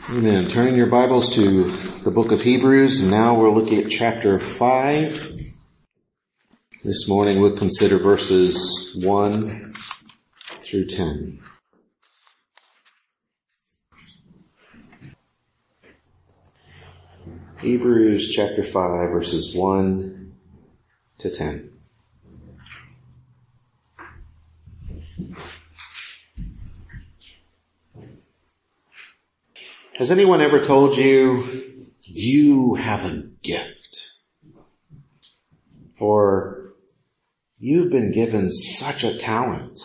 Amen. Turning your Bibles to the book of Hebrews, and now we're looking at chapter 5. This morning we'll consider verses 1 through 10. Hebrews chapter 5, verses 1 to 10. Has anyone ever told you, you have a gift? Or, you've been given such a talent?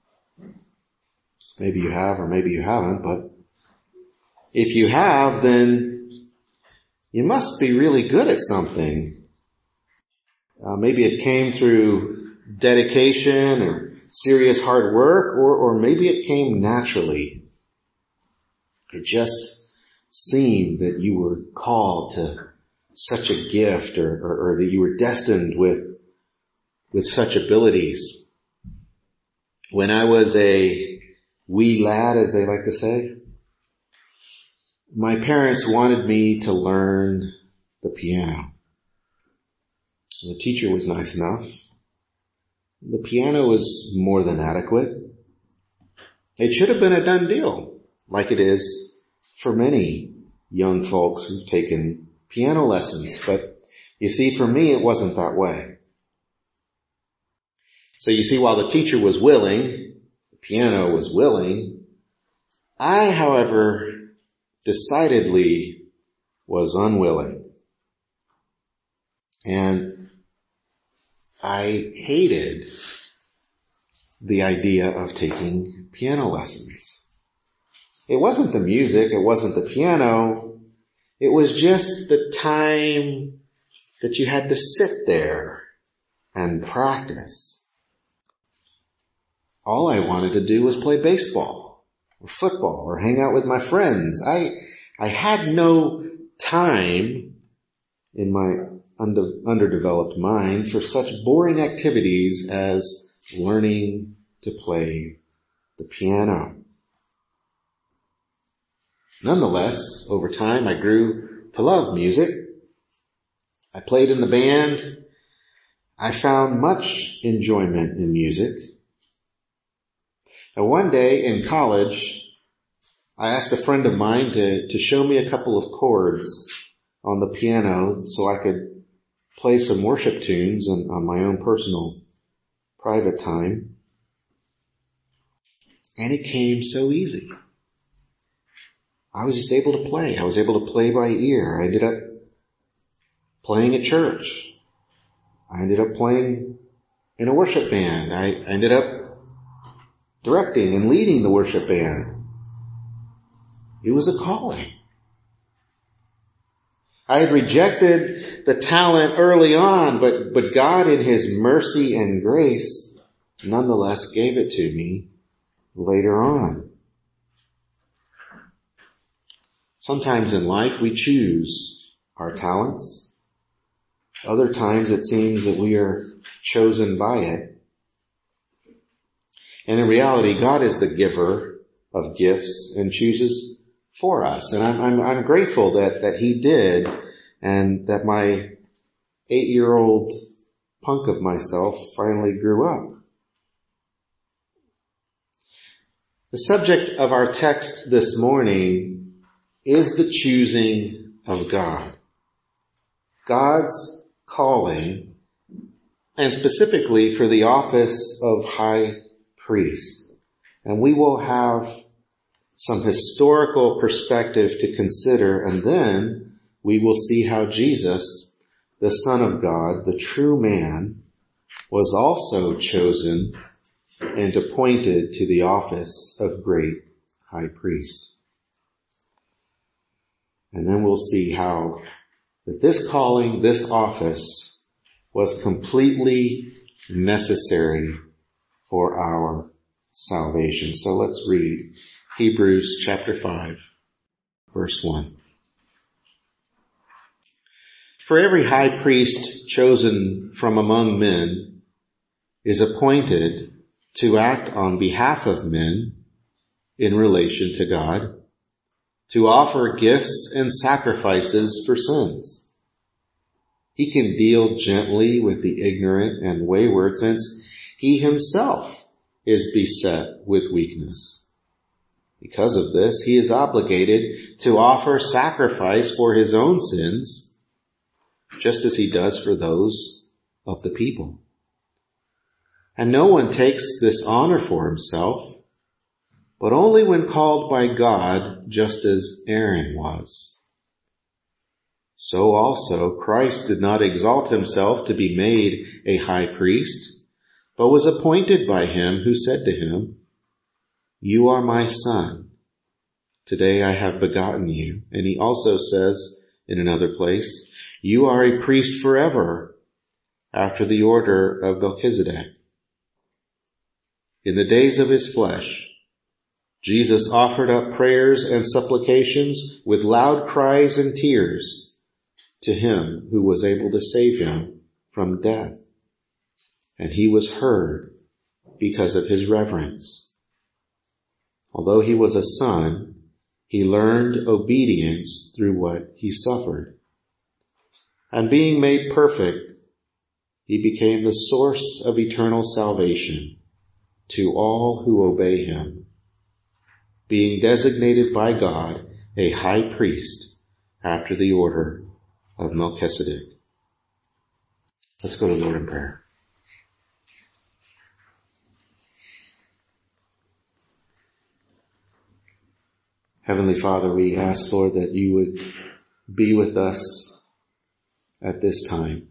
Maybe you have or maybe you haven't, but if you have, then you must be really good at something. Maybe it came through dedication or serious hard work, or maybe it came naturally. It just seemed that you were called to such a gift or that you were destined with such abilities. When I was a wee lad, as they like to say, my parents wanted me to learn the piano. The teacher was nice enough. The piano was more than adequate. It should have been a done deal, like it is for many young folks who've taken piano lessons. But you see, for me, it wasn't that way. So you see, while the teacher was willing, the piano was willing, I, however, decidedly was unwilling. And I hated the idea of taking piano lessons. It wasn't the music, it wasn't the piano, it was just the time that you had to sit there and practice. All I wanted to do was play baseball or football or hang out with my friends. I had no time in my underdeveloped mind for such boring activities as learning to play the piano. Nonetheless, over time I grew to love music. I played in the band. I found much enjoyment in music. And one day in college, I asked a friend of mine to show me a couple of chords on the piano so I could play some worship tunes on my own personal private time. And it came so easy. I was just able to play. I was able to play by ear. I ended up playing at church. I ended up playing in a worship band. I ended up directing and leading the worship band. It was a calling. I had rejected the talent early on, but God in His mercy and grace nonetheless gave it to me later on. Sometimes in life we choose our talents. Other times it seems that we are chosen by it. And in reality, God is the giver of gifts and chooses for us. And I'm grateful that He did, and that my 8-year-old punk of myself finally grew up. The subject of our text this morning is the choosing of God. God's calling, and specifically for the office of high priest. And we will have some historical perspective to consider, and then we will see how Jesus, the Son of God, the true man, was also chosen and appointed to the office of great high priest. And then we'll see how that this calling, this office, was completely necessary for our salvation. So let's read Hebrews chapter 5, verse 1. For every high priest chosen from among men is appointed to act on behalf of men in relation to God, to offer gifts and sacrifices for sins. He can deal gently with the ignorant and wayward, since he himself is beset with weakness. Because of this, he is obligated to offer sacrifice for his own sins, just as he does for those of the people. And no one takes this honor for himself, but only when called by God, just as Aaron was. So also Christ did not exalt himself to be made a high priest, but was appointed by him who said to him, "You are my son. Today I have begotten you." And he also says in another place, "You are a priest forever, after the order of Melchizedek." In the days of his flesh, Jesus offered up prayers and supplications with loud cries and tears to him who was able to save him from death. And he was heard because of his reverence. Although he was a son, he learned obedience through what he suffered. And being made perfect, he became the source of eternal salvation to all who obey him, being designated by God a high priest after the order of Melchizedek. Let's go to the Lord in prayer. Heavenly Father, we ask, Lord, that you would be with us at this time,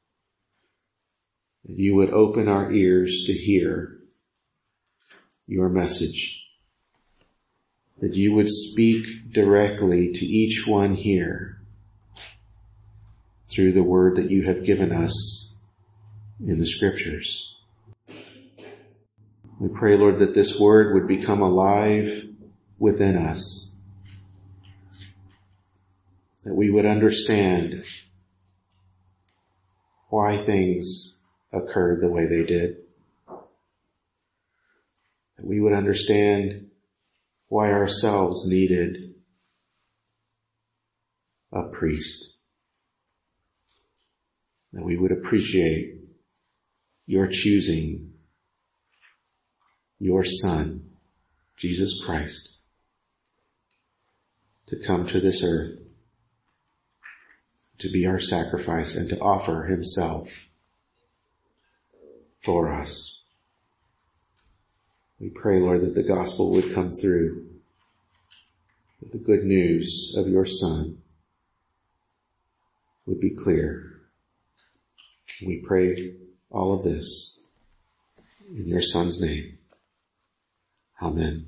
that you would open our ears to hear your message, that you would speak directly to each one here through the word that you have given us in the scriptures. We pray, Lord, that this word would become alive within us, that we would understand why things occurred the way they did, that we would understand why ourselves needed a priest, that we would appreciate your choosing your Son, Jesus Christ, to come to this earth, to be our sacrifice and to offer himself for us. We pray, Lord, that the gospel would come through, that the good news of your Son would be clear. We pray all of this in your Son's name. Amen.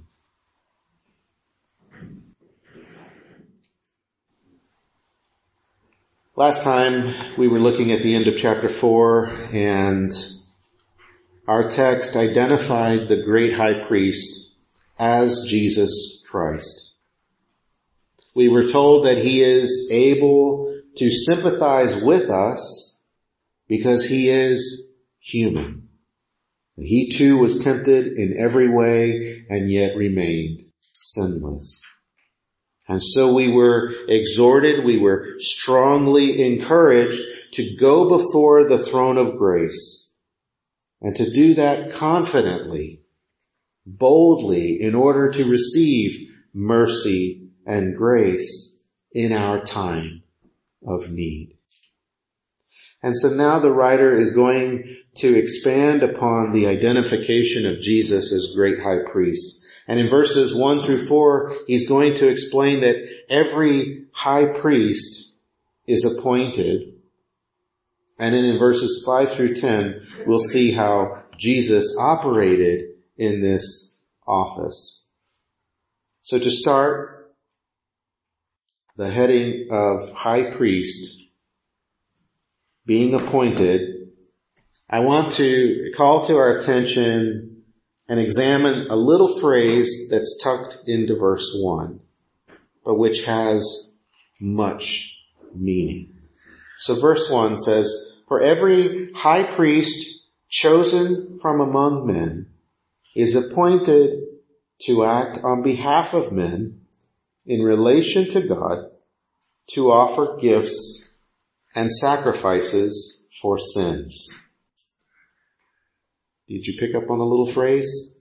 Last time we were looking at the end of chapter 4, and our text identified the great high priest as Jesus Christ. We were told that he is able to sympathize with us because he is human. He too was tempted in every way and yet remained sinless. And so we were exhorted, we were strongly encouraged to go before the throne of grace and to do that confidently, boldly, in order to receive mercy and grace in our time of need. And so now the writer is going to expand upon the identification of Jesus as great high priest. And in verses 1 through 4, he's going to explain that every high priest is appointed. And then in verses 5 through 10, we'll see how Jesus operated in this office. So to start, the heading of high priest being appointed, I want to call to our attention and examine a little phrase that's tucked into verse 1, but which has much meaning. So verse 1 says, "For every high priest chosen from among men is appointed to act on behalf of men in relation to God to offer gifts and sacrifices for sins. Did you pick up on a little phrase?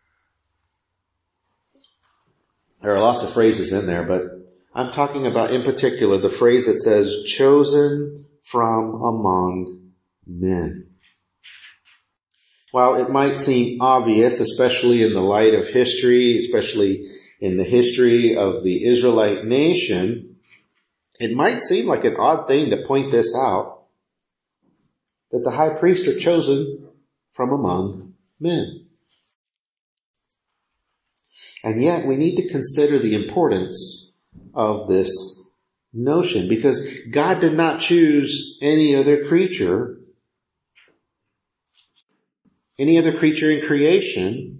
There are lots of phrases in there, but I'm talking about in particular the phrase that says, chosen from among men. While it might seem obvious, especially in the light of history, especially in the history of the Israelite nation, it might seem like an odd thing to point this out, that the high priests are chosen from among men. And yet we need to consider the importance of this notion, because God did not choose any other creature in creation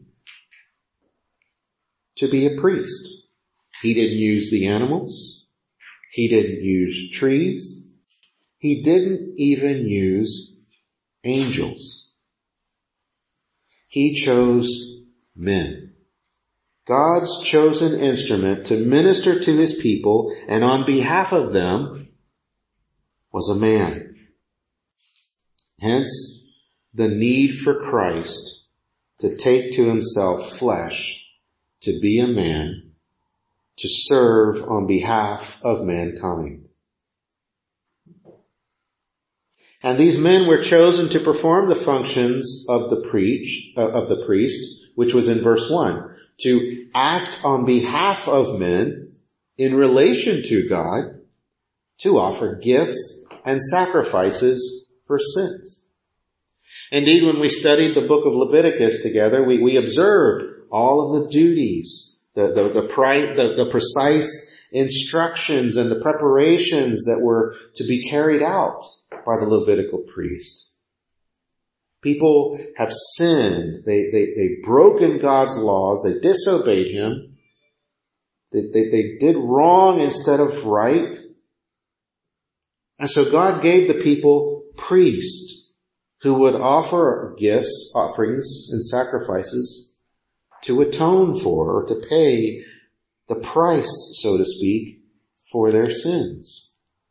to be a priest. He didn't use the animals. He didn't use trees. He didn't even use angels. He chose men. God's chosen instrument to minister to his people and on behalf of them was a man. Hence, the need for Christ to take to himself flesh, to be a man, to serve on behalf of mankind. And these men were chosen to perform the functions of the priest, which was in verse 1, to act on behalf of men in relation to God, to offer gifts and sacrifices for sins. Indeed, when we studied the book of Leviticus together, we observed all of the duties, the precise instructions and the preparations that were to be carried out by the Levitical priest. People have sinned. They've broken God's laws. They disobeyed him. They did wrong instead of right. And so God gave the people priests who would offer gifts, offerings, and sacrifices to atone for or to pay the price, so to speak, for their sins.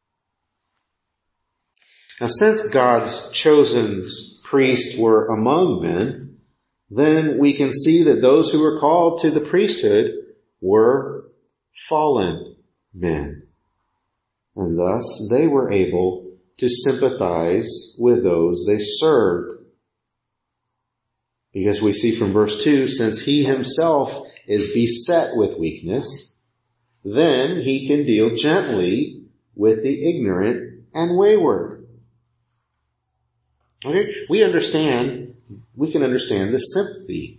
Now, since God's chosen priests were among men, then we can see that those who were called to the priesthood were fallen men. And thus they were able to sympathize with those they served. Because we see from verse 2, since he himself is beset with weakness, then he can deal gently with the ignorant and wayward. Okay, we can understand the sympathy.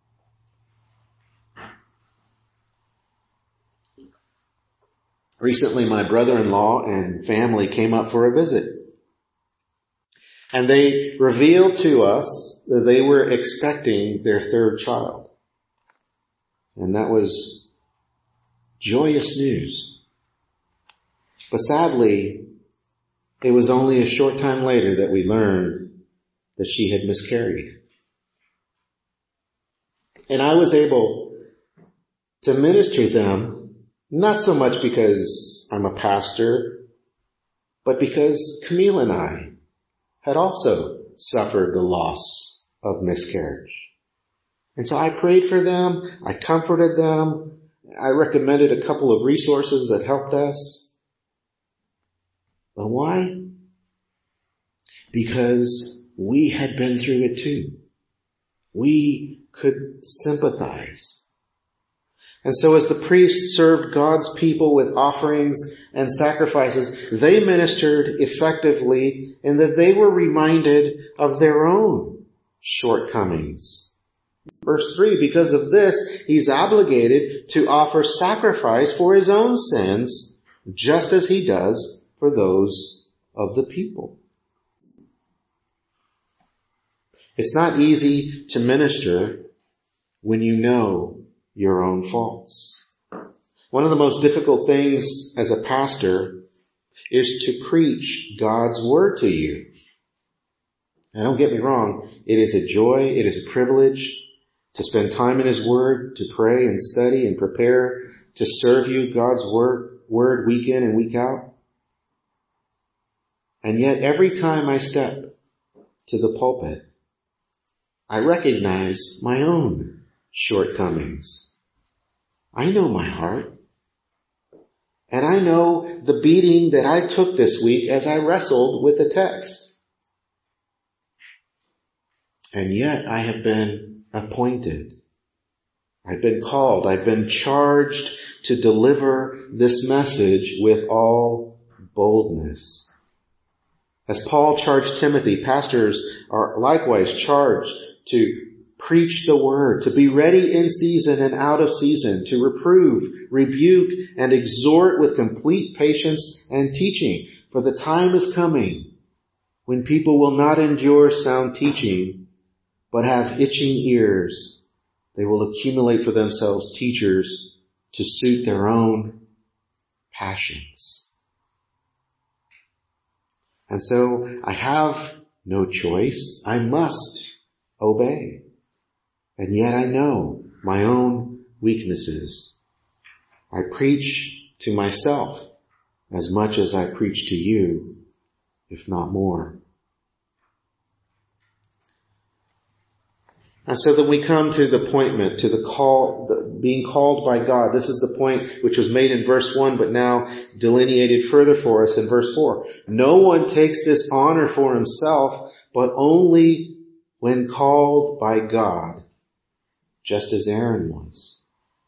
Recently, my brother-in-law and family came up for a visit. And they revealed to us that they were expecting their third child. And that was joyous news. But sadly, it was only a short time later that we learned that she had miscarried. And I was able to minister to them, not so much because I'm a pastor, but because Camille and I had also suffered the loss of miscarriage. And so I prayed for them, I comforted them, I recommended a couple of resources that helped us. But why? Because we had been through it too. We could sympathize. And so as the priests served God's people with offerings and sacrifices, they ministered effectively in that they were reminded of their own shortcomings. Verse 3, because of this, he's obligated to offer sacrifice for his own sins, just as he does for those of the people. It's not easy to minister when you know your own faults. One of the most difficult things as a pastor is to preach God's word to you. And don't get me wrong, it is a joy, it is a privilege to spend time in his word, to pray and study and prepare to serve you God's word week in and week out. And yet every time I step to the pulpit, I recognize my own shortcomings. I know my heart. And I know the beating that I took this week as I wrestled with the text. And yet I have been appointed. I've been called. I've been charged to deliver this message with all boldness. As Paul charged Timothy, pastors are likewise charged to preach the word, to be ready in season and out of season, to reprove, rebuke, and exhort with complete patience and teaching. For the time is coming when people will not endure sound teaching, but have itching ears. They will accumulate for themselves teachers to suit their own passions. And so I have no choice. I must obey. And yet I know my own weaknesses. I preach to myself as much as I preach to you, if not more. And so then we come to the appointment, to the call, being called by God. This is the point which was made in verse 1, but now delineated further for us in verse 4. No one takes this honor for himself, but only when called by God, just as Aaron was.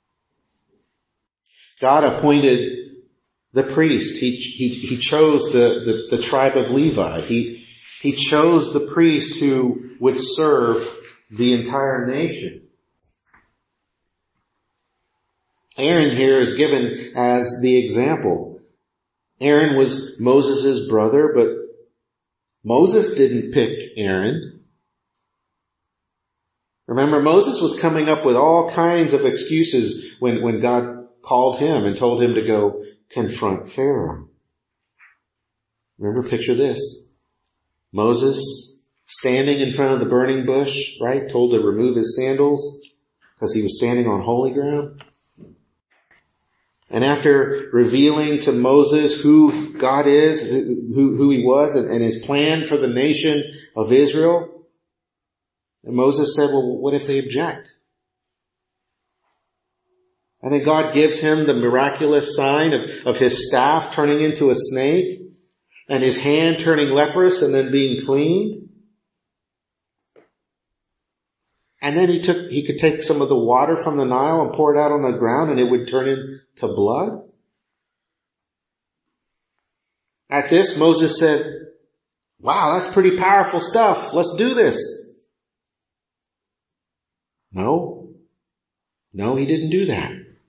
God appointed the priest. He chose the tribe of Levi. He chose the priest who would serve the entire nation. Aaron here is given as the example. Aaron was Moses' brother, but Moses didn't pick Aaron. Remember, Moses was coming up with all kinds of excuses when God called him and told him to go confront Pharaoh. Remember, picture this. Moses standing in front of the burning bush, right? Told to remove his sandals because he was standing on holy ground. And after revealing to Moses who God is, who he was, and his plan for the nation of Israel, and Moses said, well, what if they object? And then God gives him the miraculous sign of his staff turning into a snake and his hand turning leprous and then being cleaned. And then he could take some of the water from the Nile and pour it out on the ground and it would turn into blood. At this, Moses said, wow, that's pretty powerful stuff. Let's do this. No, he didn't do that.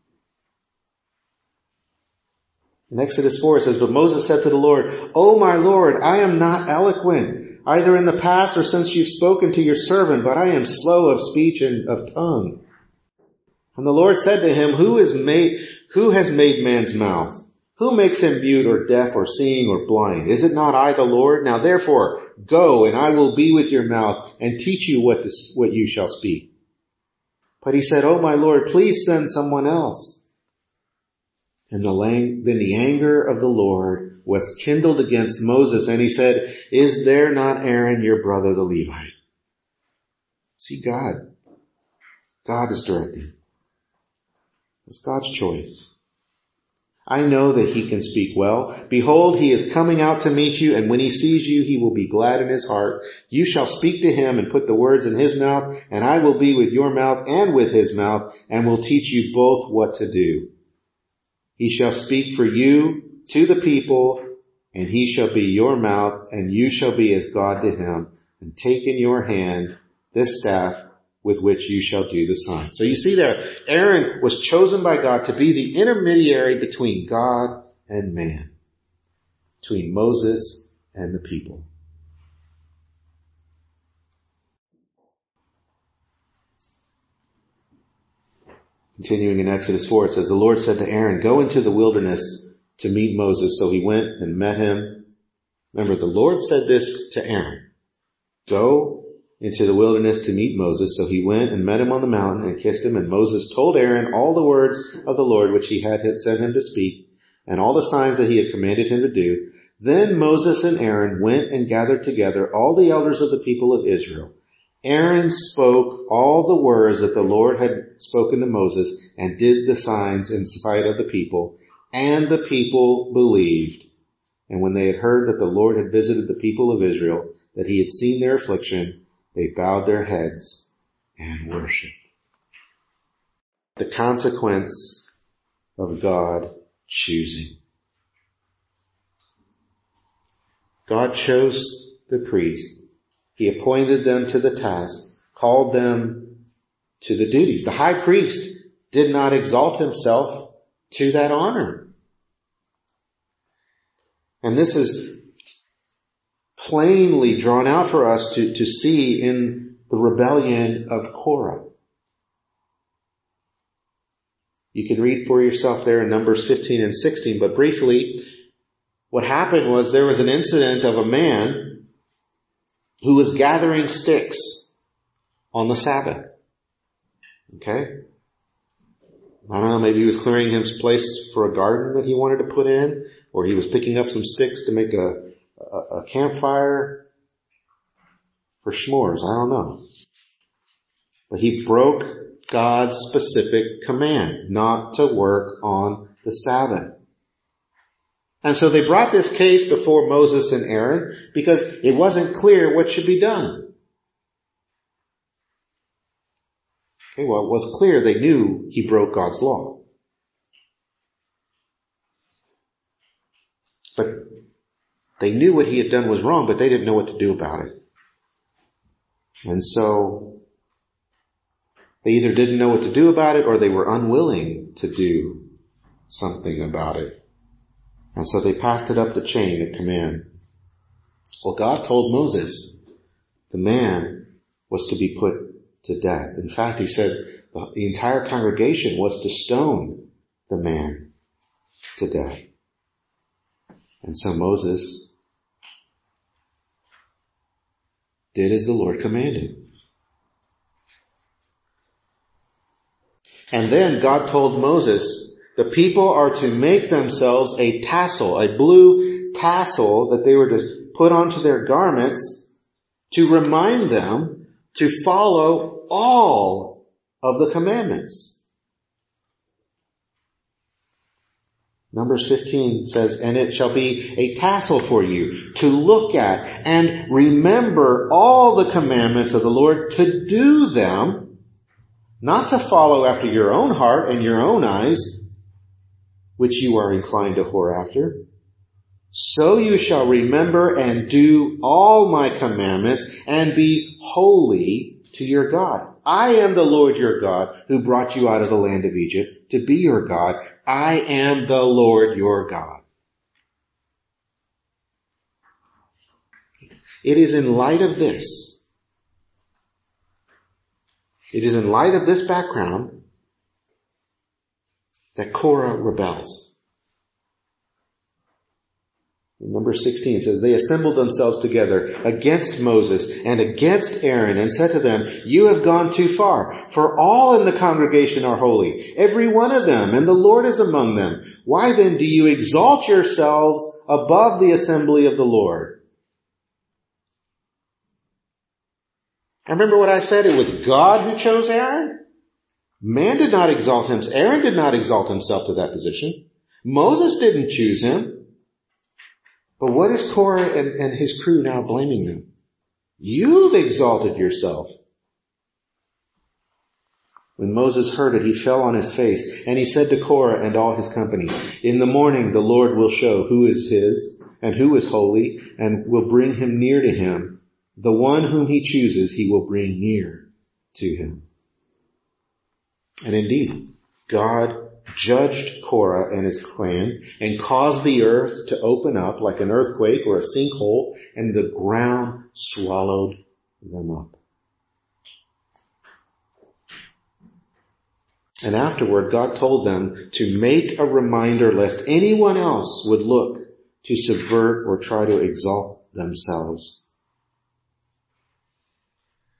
In Exodus 4 it says, but Moses said to the Lord, "Oh my Lord, I am not eloquent, either in the past or since you've spoken to your servant, but I am slow of speech and of tongue." And the Lord said to him, Who has made man's mouth? Who makes him mute or deaf or seeing or blind? Is it not I, the Lord? Now therefore, go, and I will be with your mouth and teach you what you shall speak. But he said, "Oh my Lord, please send someone else." And then the anger of the Lord was kindled against Moses, and he said, "Is there not Aaron your brother the Levite?" See, God is directing. It's God's choice. I know that he can speak well. Behold, he is coming out to meet you, and when he sees you, he will be glad in his heart. You shall speak to him and put the words in his mouth, and I will be with your mouth and with his mouth, and will teach you both what to do. He shall speak for you to the people, and he shall be your mouth, and you shall be as God to him, and take in your hand this staff with which you shall do the sign. So you see there, Aaron was chosen by God to be the intermediary between God and man, between Moses and the people. Continuing in Exodus 4, it says, the Lord said to Aaron, "Go into the wilderness to meet Moses." So he went and met him. Remember, the Lord said this to Aaron. Go into the wilderness to meet Moses. So he went and met him on the mountain and kissed him. And Moses told Aaron all the words of the Lord which he had sent him to speak, and all the signs that he had commanded him to do. Then Moses and Aaron went and gathered together all the elders of the people of Israel. Aaron spoke all the words that the Lord had spoken to Moses and did the signs in sight of the people, and the people believed. And when they had heard that the Lord had visited the people of Israel, that he had seen their affliction, they bowed their heads and worshiped. The consequence of God choosing. God chose the priests. He appointed them to the task, called them to the duties. The high priest did not exalt himself to that honor. And this is plainly drawn out for us to see in the rebellion of Korah. You can read for yourself there in Numbers 15 and 16, but briefly, what happened was there was an incident of a man who was gathering sticks on the Sabbath. Okay? I don't know, maybe he was clearing his place for a garden that he wanted to put in, or he was picking up some sticks to make a campfire for s'mores. I don't know. But he broke God's specific command not to work on the Sabbath. And so they brought this case before Moses and Aaron because it wasn't clear what should be done. Okay, well, it was clear they knew he broke God's law. But they knew what he had done was wrong, but they didn't know what to do about it. And so they either didn't know what to do about it or they were unwilling to do something about it. And so they passed it up the chain of command. Well, God told Moses the man was to be put to death. In fact, he said the entire congregation was to stone the man to death. And so Moses did as the Lord commanded. And then God told Moses, the people are to make themselves a tassel, a blue tassel that they were to put onto their garments to remind them to follow all of the commandments. Numbers 15 says, and it shall be a tassel for you to look at and remember all the commandments of the Lord, to do them, not to follow after your own heart and your own eyes, which you are inclined to whore after. So you shall remember and do all my commandments and be holy to your God. I am the Lord your God who brought you out of the land of Egypt to be your God. I am the Lord your God. It is in light of this, background that Korah rebels. In Numbers 16 it says, they assembled themselves together against Moses and against Aaron and said to them, you have gone too far, for all in the congregation are holy, every one of them, and the Lord is among them. Why then do you exalt yourselves above the assembly of the Lord? I remember what I said, it was God who chose Aaron. Man did not exalt him. Aaron did not exalt himself to that position. Moses didn't choose him. But what is Korah and his crew now blaming them? You've exalted yourself. When Moses heard it, he fell on his face, and he said to Korah and all his company, in the morning the Lord will show who is his and who is holy, and will bring him near to him. The one whom he chooses he will bring near to him. And indeed, God judged Korah and his clan and caused the earth to open up like an earthquake or a sinkhole, and the ground swallowed them up. And afterward, God told them to make a reminder lest anyone else would look to subvert or try to exalt themselves.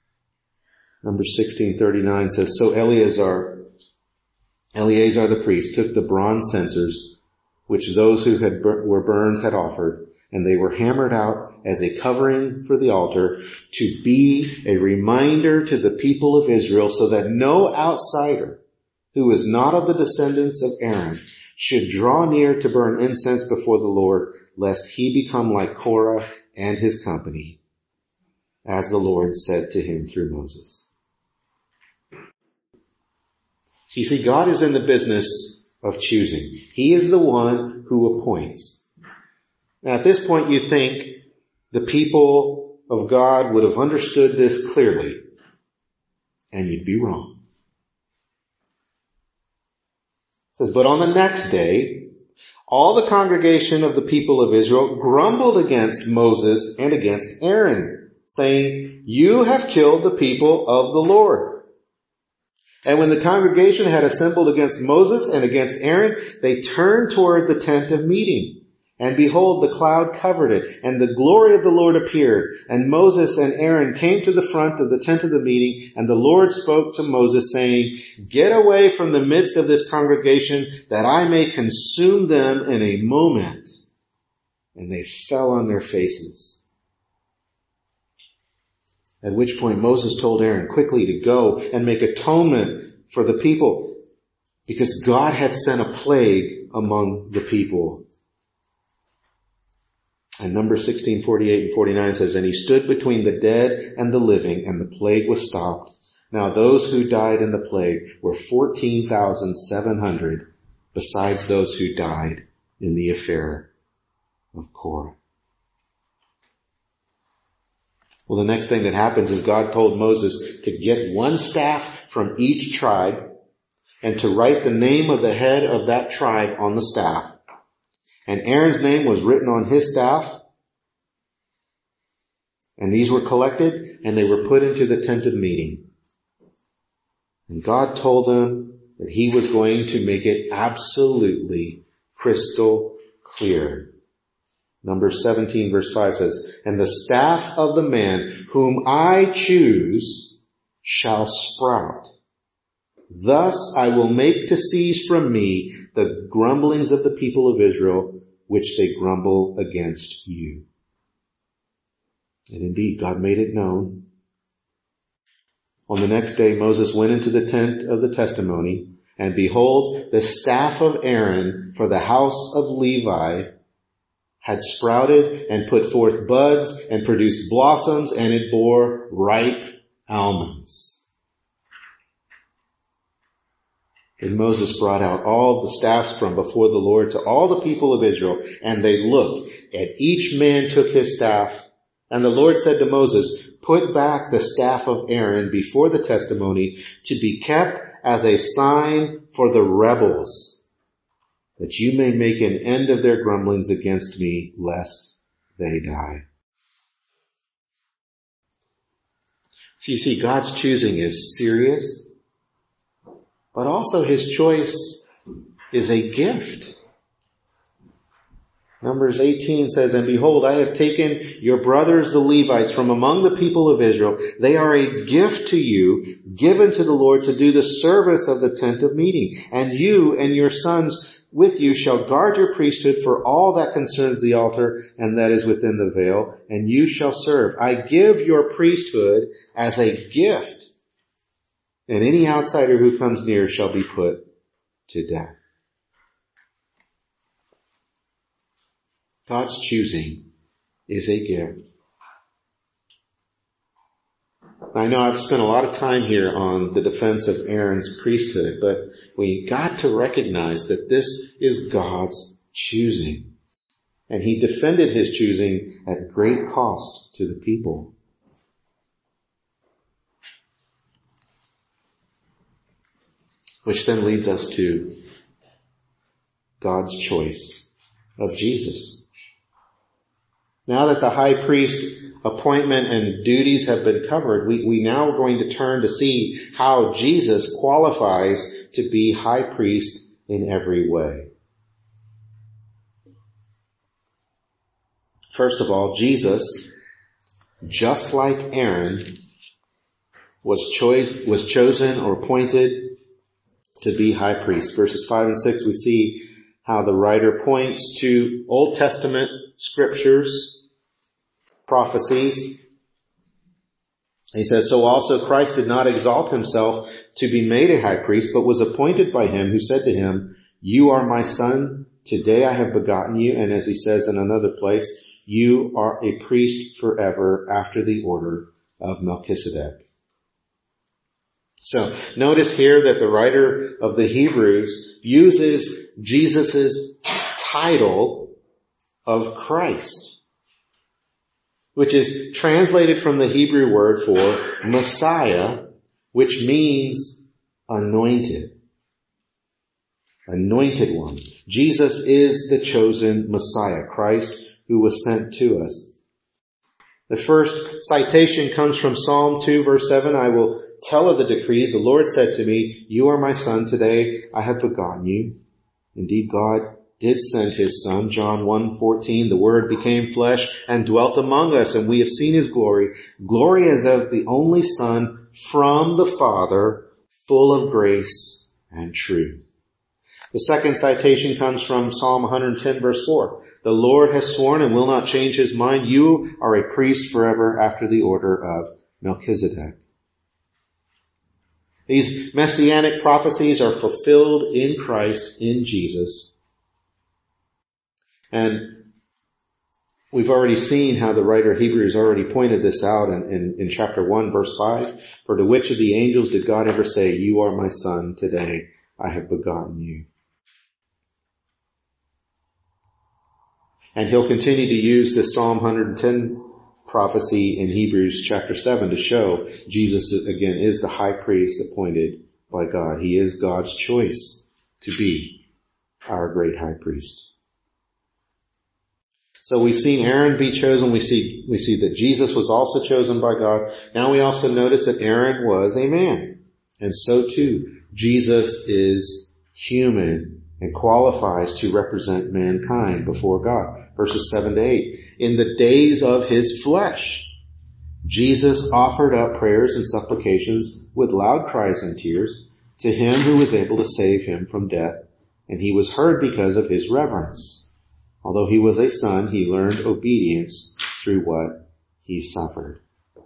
Numbers 16:39 says, So Eleazar the priest took the bronze censers, which those who were burned had offered, and they were hammered out as a covering for the altar to be a reminder to the people of Israel, so that no outsider who is not of the descendants of Aaron should draw near to burn incense before the Lord, lest he become like Korah and his company, as the Lord said to him through Moses. So you see, God is in the business of choosing. He is the one who appoints. Now at this point you think the people of God would have understood this clearly, and you'd be wrong. It says, but on the next day, all the congregation of the people of Israel grumbled against Moses and against Aaron, saying, You have killed the people of the Lord. And when the congregation had assembled against Moses and against Aaron, they turned toward the tent of meeting. And behold, the cloud covered it, and the glory of the Lord appeared. And Moses and Aaron came to the front of the tent of the meeting, and the Lord spoke to Moses, saying, Get away from the midst of this congregation, that I may consume them in a moment. And they fell on their faces. At which point Moses told Aaron quickly to go and make atonement for the people, because God had sent a plague among the people. And Numbers 16:48 and 49 says, And he stood between the dead and the living, and the plague was stopped. Now those who died in the plague were 14,700, besides those who died in the affair of Korah. Well, the next thing that happens is God told Moses to get one staff from each tribe and to write the name of the head of that tribe on the staff. And Aaron's name was written on his staff. And these were collected and they were put into the tent of meeting. And God told him that he was going to make it absolutely crystal clear. Numbers 17 verse 5 says, And the staff of the man whom I choose shall sprout. Thus I will make to cease from me the grumblings of the people of Israel, which they grumble against you. And indeed, God made it known. On the next day, Moses went into the tent of the testimony, and behold, the staff of Aaron for the house of Levi had sprouted and put forth buds and produced blossoms, and it bore ripe almonds. And Moses brought out all the staffs from before the Lord to all the people of Israel, and they looked, and each man took his staff. And the Lord said to Moses, Put back the staff of Aaron before the testimony to be kept as a sign for the rebels, that you may make an end of their grumblings against me, lest they die. So you see, God's choosing is serious, but also his choice is a gift. Numbers 18 says, And behold, I have taken your brothers the Levites from among the people of Israel. They are a gift to you, given to the Lord to do the service of the tent of meeting. And you and your sons with you shall guard your priesthood for all that concerns the altar and that is within the veil, and you shall serve. I give your priesthood as a gift, and any outsider who comes near shall be put to death. God's choosing is a gift. I know I've spent a lot of time here on the defense of Aaron's priesthood, but we got to recognize that this is God's choosing. And he defended his choosing at great cost to the people. Which then leads us to God's choice of Jesus. Now that the high priest appointment and duties have been covered, we now are going to turn to see how Jesus qualifies to be high priest in every way. First of all, Jesus, just like Aaron, was chosen or appointed to be high priest. Verses 5 and 6, we see how the writer points to Old Testament scriptures, prophecies. He says, so also Christ did not exalt himself to be made a high priest, but was appointed by him who said to him, you are my son, today I have begotten you. And as he says in another place, you are a priest forever after the order of Melchizedek. So notice here that the writer of the Hebrews uses Jesus' title of Christ, which is translated from the Hebrew word for Messiah, which means anointed. Anointed one. Jesus is the chosen Messiah, Christ who was sent to us. The first citation comes from Psalm 2 verse 7. I will tell of the decree. The Lord said to me, you are my son. Today I have begotten you. Indeed, God did send his son. John 1:14. The word became flesh and dwelt among us, and we have seen his glory. Glory as of the only Son from the Father, full of grace and truth. The second citation comes from Psalm 110 verse 4. The Lord has sworn and will not change his mind. You are a priest forever after the order of Melchizedek. These messianic prophecies are fulfilled in Christ, in Jesus. And we've already seen how the writer of Hebrews already pointed this out in chapter 1 verse 5. For to which of the angels did God ever say, you are my son, today I have begotten you? And he'll continue to use this Psalm 110 prophecy in Hebrews chapter 7 to show Jesus, again, is the high priest appointed by God. He is God's choice to be our great high priest. So we've seen Aaron be chosen. We see that Jesus was also chosen by God. Now we also notice that Aaron was a man. And so too, Jesus is human and qualifies to represent mankind before God. Verses 7 to 8. In the days of his flesh, Jesus offered up prayers and supplications with loud cries and tears to him who was able to save him from death, and he was heard because of his reverence. Although he was a son, he learned obedience through what he suffered.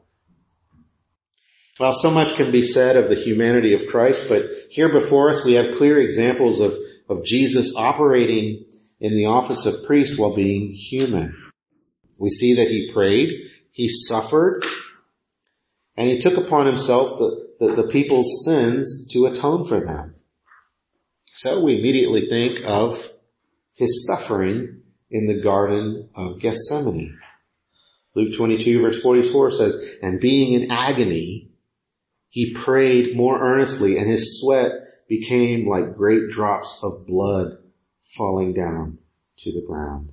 Well, so much can be said of the humanity of Christ, but here before us we have clear examples of Jesus operating in the office of priest while being human. We see that he prayed, he suffered, and he took upon himself the people's sins to atone for them. So we immediately think of his suffering in the Garden of Gethsemane. Luke 22 verse 44 says, and being in agony, he prayed more earnestly, and his sweat became like great drops of blood falling down to the ground.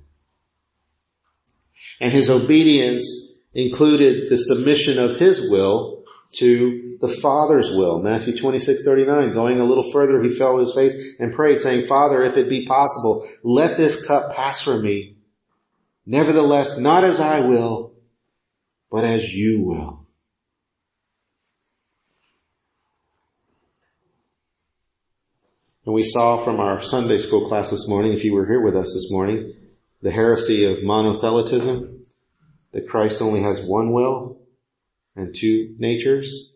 And his obedience included the submission of his will to the Father's will. Matthew 26:39, going a little further, he fell on his face and prayed, saying, Father, if it be possible, let this cup pass from me. Nevertheless, not as I will, but as you will. And we saw from our Sunday school class this morning, if you were here with us this morning, the heresy of monothelitism, that Christ only has one will and two natures.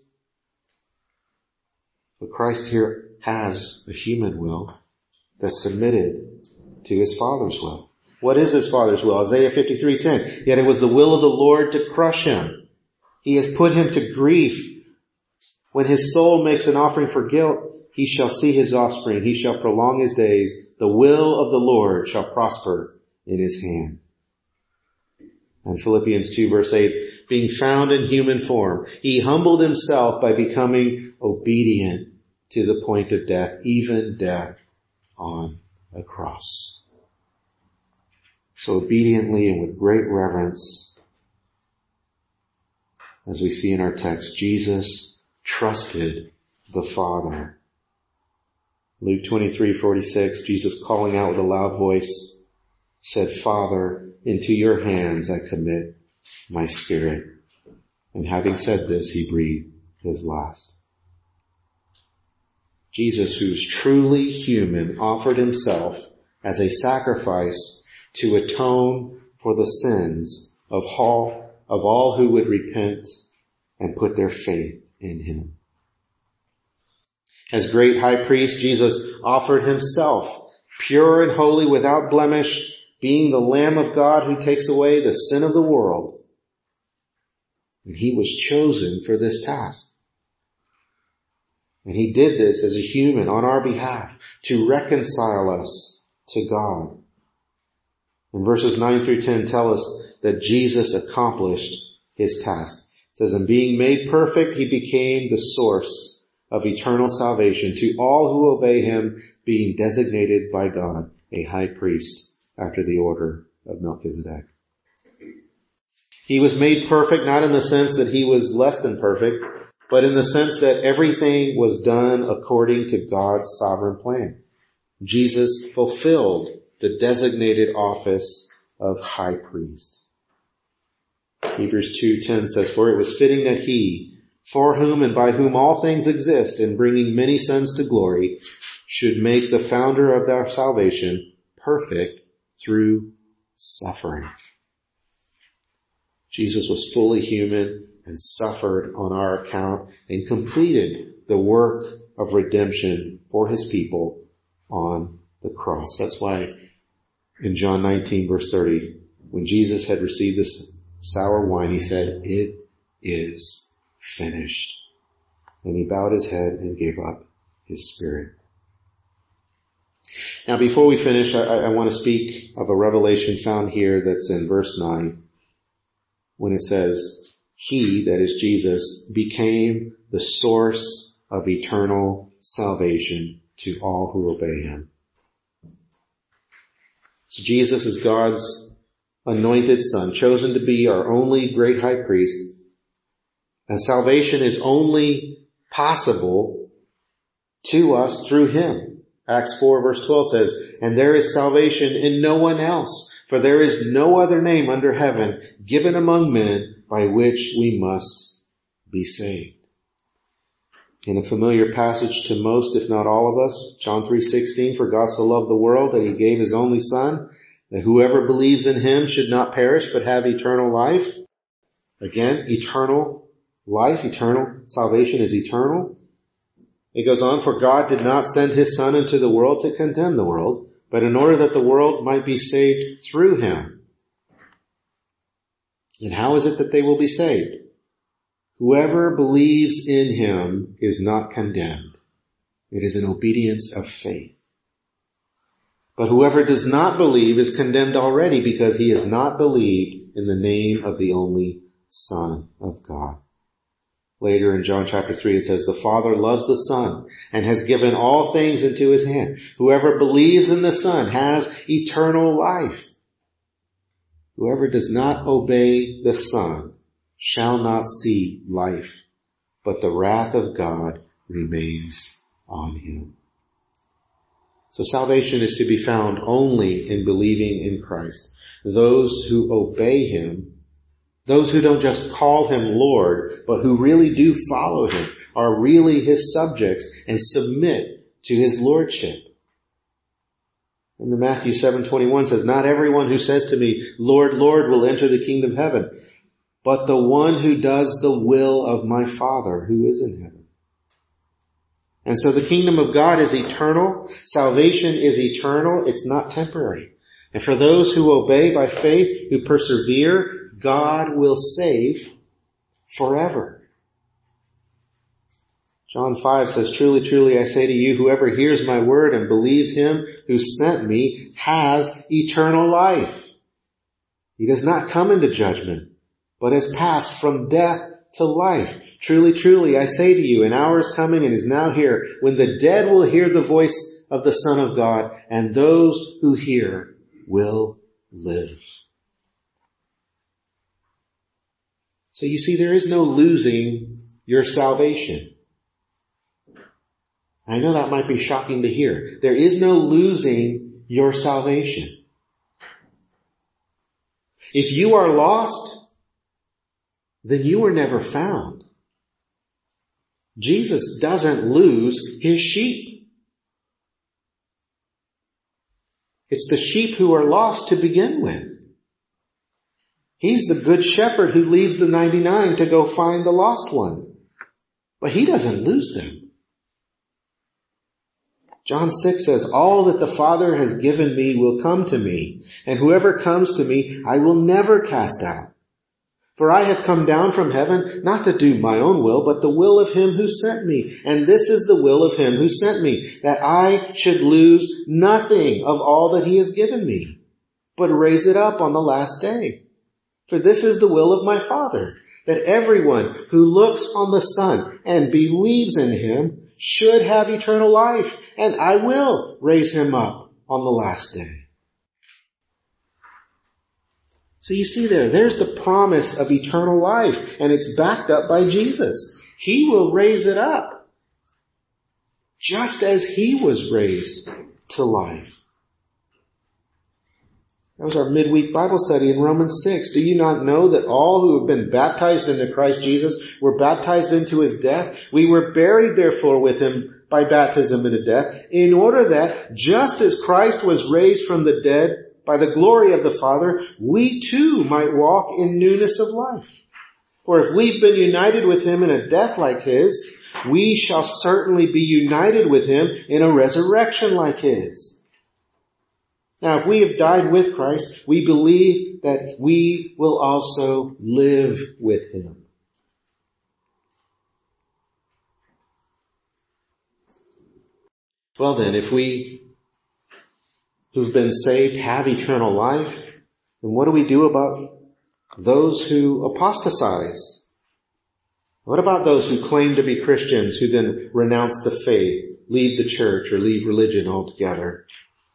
But Christ here has a human will that's submitted to his Father's will. What is his Father's will? Isaiah 53:10. Yet it was the will of the Lord to crush him. He has put him to grief. When his soul makes an offering for guilt, he shall see his offspring. He shall prolong his days. The will of the Lord shall prosper in his hand. And Philippians 2 verse 8, being found in human form, he humbled himself by becoming obedient to the point of death, even death on a cross. So obediently and with great reverence, as we see in our text, Jesus trusted the Father. Luke 23:46, Jesus calling out with a loud voice said, Father, into your hands I commit my spirit. And having said this, he breathed his last. Jesus, who's truly human, offered himself as a sacrifice to atone for the sins of all who would repent and put their faith in him. As great high priest, Jesus offered himself, pure and holy, without blemish, being the Lamb of God who takes away the sin of the world. And he was chosen for this task. And he did this as a human on our behalf to reconcile us to God. And verses 9 through 10 tell us that Jesus accomplished his task. It says, and being made perfect, he became the source of eternal salvation to all who obey him, being designated by God a high priest after the order of Melchizedek. He was made perfect, not in the sense that he was less than perfect, but in the sense that everything was done according to God's sovereign plan. Jesus fulfilled the designated office of high priest. Hebrews 2:10 says, for it was fitting that he, for whom and by whom all things exist, in bringing many sons to glory, should make the founder of our salvation perfect through suffering. Jesus was fully human and suffered on our account and completed the work of redemption for his people on the cross. That's why in John 19 verse 30, when Jesus had received this sour wine, he said, it is finished. And he bowed his head and gave up his spirit. Now before we finish, I want to speak of a revelation found here that's in verse 9, when it says, he, that is Jesus, became the source of eternal salvation to all who obey him. So Jesus is God's anointed Son, chosen to be our only great high priest. And salvation is only possible to us through him. Acts 4 verse 12 says, and there is salvation in no one else, for there is no other name under heaven given among men by which we must be saved. In a familiar passage to most, if not all of us, John 3:16, for God so loved the world that he gave his only Son, that whoever believes in him should not perish but have eternal life. Again, eternal life, eternal salvation is eternal. It goes on, for God did not send his Son into the world to condemn the world, but in order that the world might be saved through him. And how is it that they will be saved? Whoever believes in him is not condemned. It is an obedience of faith. But whoever does not believe is condemned already, because he has not believed in the name of the only Son of God. Later in John chapter 3 it says, the Father loves the Son and has given all things into his hand. Whoever believes in the Son has eternal life. Whoever does not obey the Son shall not see life, but the wrath of God remains on him. So salvation is to be found only in believing in Christ. Those who obey him, those who don't just call him Lord, but who really do follow him, are really his subjects and submit to his lordship. And Matthew 7:21 says, not everyone who says to me, Lord, Lord, will enter the kingdom of heaven, but the one who does the will of my Father who is in heaven. And so the kingdom of God is eternal. Salvation is eternal. It's not temporary. And for those who obey by faith, who persevere, God will save forever. John 5 says, truly, truly, I say to you, whoever hears my word and believes him who sent me has eternal life. He does not come into judgment, but has passed from death to life. Truly, truly, I say to you, an hour is coming and is now here when the dead will hear the voice of the Son of God, and those who hear will live. So you see, there is no losing your salvation. I know that might be shocking to hear. There is no losing your salvation. If you are lost, then you were never found. Jesus doesn't lose his sheep. It's the sheep who are lost to begin with. He's the good shepherd who leaves the 99 to go find the lost one. But he doesn't lose them. John 6 says, all that the Father has given me will come to me, and whoever comes to me I will never cast out. For I have come down from heaven not to do my own will, but the will of him who sent me. And this is the will of him who sent me, that I should lose nothing of all that he has given me, but raise it up on the last day. For this is the will of my Father, that everyone who looks on the Son and believes in him should have eternal life, and I will raise him up on the last day. So you see there's the promise of eternal life, and it's backed up by Jesus. He will raise it up, just as he was raised to life. That was our midweek Bible study in Romans 6. Do you not know that all who have been baptized into Christ Jesus were baptized into his death? We were buried therefore with him by baptism into death, in order that just as Christ was raised from the dead by the glory of the Father, we too might walk in newness of life. For if we've been united with him in a death like his, we shall certainly be united with him in a resurrection like his. Now, if we have died with Christ, we believe that we will also live with him. Well then, if we who've been saved have eternal life, then what do we do about those who apostatize? What about those who claim to be Christians who then renounce the faith, leave the church, or leave religion altogether?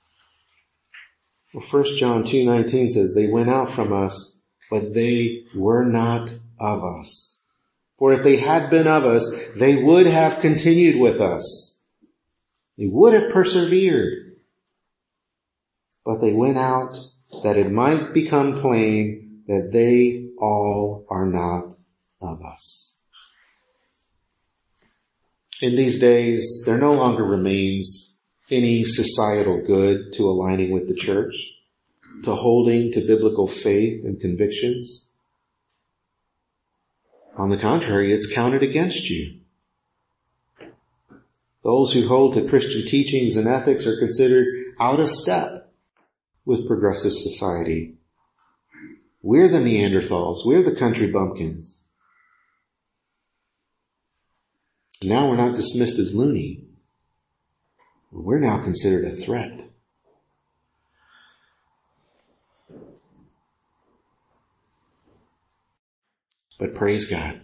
Well, 1 John 2:19 says, they went out from us, but they were not of us. For if they had been of us, they would have continued with us. They would have persevered. But they went out that it might become plain that they all are not of us. In these days, there no longer remains any societal good to aligning with the church, to holding to biblical faith and convictions. On the contrary, it's counted against you. Those who hold to Christian teachings and ethics are considered out of step with progressive society. We're the Neanderthals. We're the country bumpkins. Now we're not dismissed as loony. We're now considered a threat. But praise God,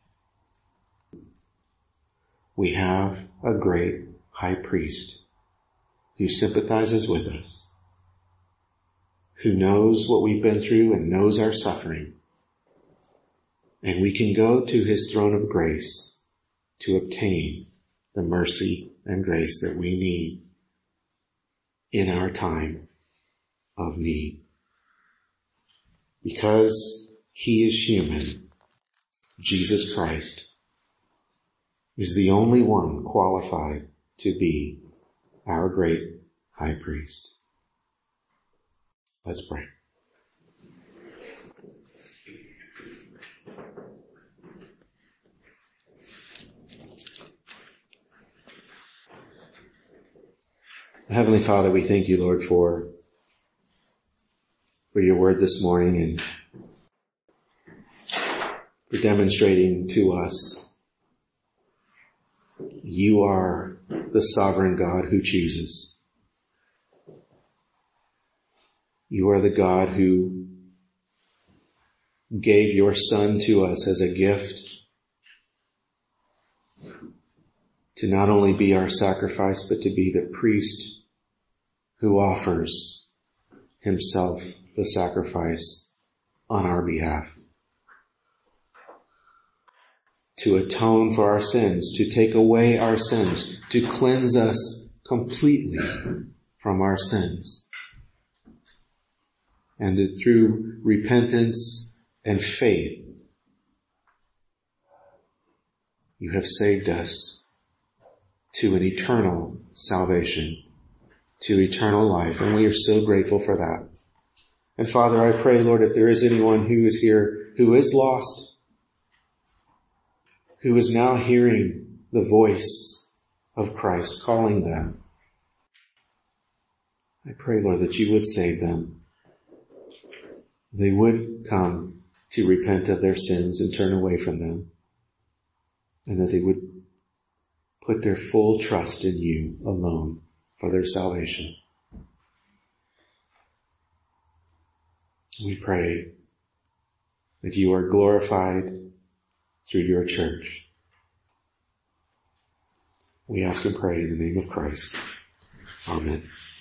we have a great high priest who sympathizes with us, who knows what we've been through and knows our suffering. And we can go to his throne of grace to obtain the mercy and grace that we need in our time of need. Because he is human, Jesus Christ is the only one qualified to be our great high priest. Let's pray. Heavenly Father, we thank you, Lord, for your word this morning and for demonstrating to us you are the sovereign God who chooses. You are the God who gave your Son to us as a gift to not only be our sacrifice, but to be the priest who offers himself the sacrifice on our behalf. To atone for our sins, to take away our sins, to cleanse us completely from our sins. And that through repentance and faith, you have saved us to an eternal salvation, to eternal life, and we are so grateful for that. And Father, I pray, Lord, if there is anyone who is here who is lost, who is now hearing the voice of Christ calling them, I pray, Lord, that you would save them. They would come to repent of their sins and turn away from them, and that they would put their full trust in you alone for their salvation. We pray that you are glorified through your church. We ask and pray in the name of Christ. Amen.